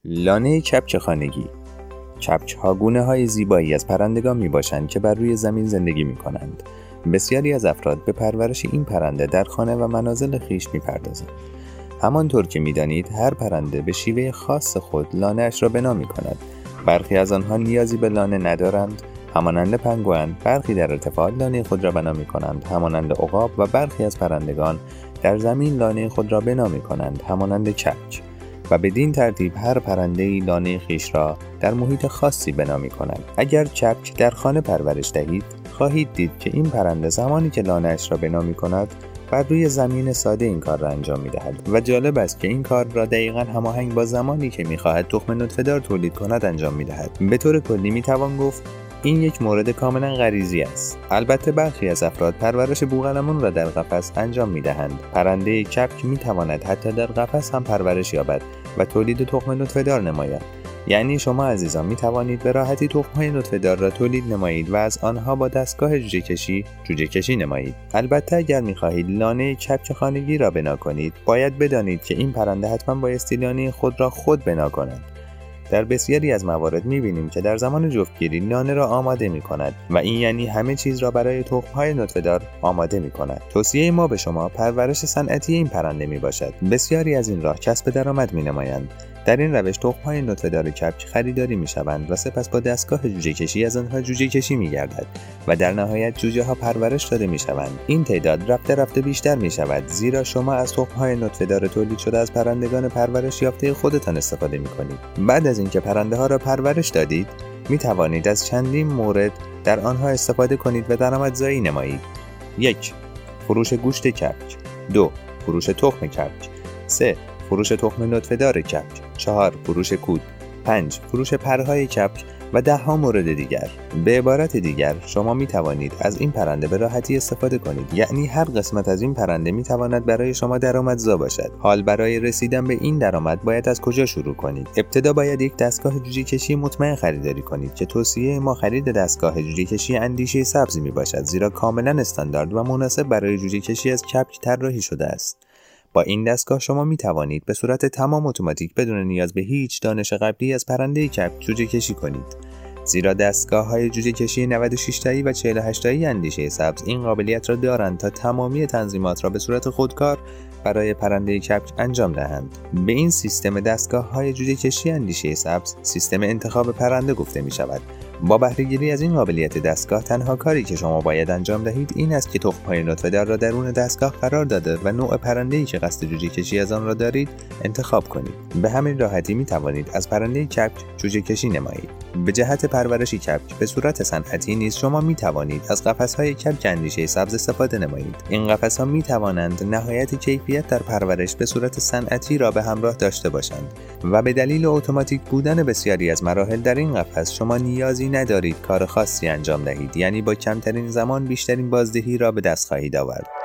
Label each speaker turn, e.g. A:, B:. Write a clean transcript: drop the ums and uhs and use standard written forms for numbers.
A: لانه کپک خانگی. کپک‌ها گونه‌های زیبایی از پرندگان میباشند که بر روی زمین زندگی میکنند. بسیاری از افراد به پرورش این پرنده در خانه و منازل خویش میپردازند. همانطور که میدانید هر پرنده به شیوه خاص خود لانه‌اش را بنا میکند. برخی از آنها نیازی به لانه ندارند، همانند پنگوئن. برخی در ارتفاع لانه خود را بنا میکنند، همانند عقاب، و برخی از پرندگان در زمین لانه خود را بنا میکنند، همانند کپک. و بدین ترتیب هر پرنده‌ای لانه خویش را در محیط خاصی بنا می‌کند. اگر کپک در خانه پرورش دهید، خواهید دید که این پرنده زمانی که لانه‌اش را بنا می‌کند، بر روی زمین ساده این کار را انجام می‌دهد. و جالب است که این کار را دقیقاً هماهنگ با زمانی که می‌خواهد تخم نطفه‌دار تولید کند انجام می‌دهد. به طور کلی می‌توان گفت این یک مورد کاملا غریزی است. البته برخی از افراد پرورش بوقلمون را در قفس انجام می‌دهند. پرنده کپک می‌تواند حتی در قفس هم پرورش یابد و تولید تخم نطفه‌دار نماید. یعنی شما عزیزان می‌توانید به راحتی تخم‌های نطفه‌دار را تولید نمایید و از آنها با دستگاه جوجه کشی نمایید. البته اگر می‌خواهید لانه کپک خانگی را بنا کنید، باید بدانید که این پرنده حتما بایستی لانه خود را خود بنا کند. در بسیاری از موارد می‌بینیم که در زمان جفتگیری لانه را آماده می‌کند و این یعنی همه چیز را برای تخم‌های نطفه‌دار آماده می‌کند. توصیه ما به شما پرورش صنعتی این پرنده میباشد. بسیاری از این راه کسب درآمد می‌نمایند. در این روش تخم‌های نطفه‌دار کپک خریداری می‌شوند و سپس با دستگاه جوجه کشی از آنها جوجه کشی می‌گردد و در نهایت جوجه‌ها پرورش داده می‌شوند. این تعداد رفته بیشتر می‌شود، زیرا شما از تخم‌های نطفه‌دار تولید شده از پرندگان پرورش یافته خودتان استفاده می‌کنید. بعد از اینکه پرنده‌ها را پرورش دادید، می‌توانید از چندین مورد در آنها استفاده کنید و درآمدزایی نمایید. 1. فروش گوشت کپک. 2. فروش تخم کپک. 3. فروش تخم نطفه‌دار کپک. 4. فروش کود. 5. فروش پرهای کپک و 10 مورد دیگر. به عبارت دیگر شما می توانید از این پرنده به راحتی استفاده کنید. یعنی هر قسمت از این پرنده می تواند برای شما درآمدزا باشد. حال برای رسیدن به این درآمد باید از کجا شروع کنید؟ ابتدا باید یک دستگاه جوجه کشی مطمئن خریداری کنید که توصیه ما خرید دستگاه جوجه کشی اندیشه سبز می باشد، زیرا کاملا استاندارد و مناسب برای جوجه کشی از کپک طراحی شده است. با این دستگاه شما می توانید به صورت تمام اتوماتیک بدون نیاز به هیچ دانش قبلی از پرنده کپک جوجه کشی کنید. زیرا دستگاه‌های جوجه کشی 96 تایی و 48 تایی اندیشه سبز این قابلیت را دارند تا تمامی تنظیمات را به صورت خودکار برای پرنده کپک انجام دهند. به این سیستم دستگاه‌های جوجه کشی اندیشه سبز سیستم انتخاب پرنده گفته می شود. با بهره‌گیری از این قابلیت دستگاه تنها کاری که شما باید انجام دهید این است که تخم‌های نطفه‌دار را درون دستگاه قرار داده و نوع پرنده‌ای که قصد جوجه کشی از آن را دارید انتخاب کنید. به همین راحتی می توانید از پرنده کپک جوجه کشی نمایید. به جهت پرورش کپک به صورت صنعتی نیز شما می توانید از قفس‌های کپک اندیشه سبز استفاده نمایید. این قفس‌ها می توانند نهایت کیفیت در پرورش به صورت صنعتی را به همراه داشته باشند و به دلیل اتوماتیک بودن بسیاری از مراحل در این قفس شما نیازی ندارید کار خاصی انجام دهید. یعنی با کمترین زمان بیشترین بازدهی را به دست خواهید آورد.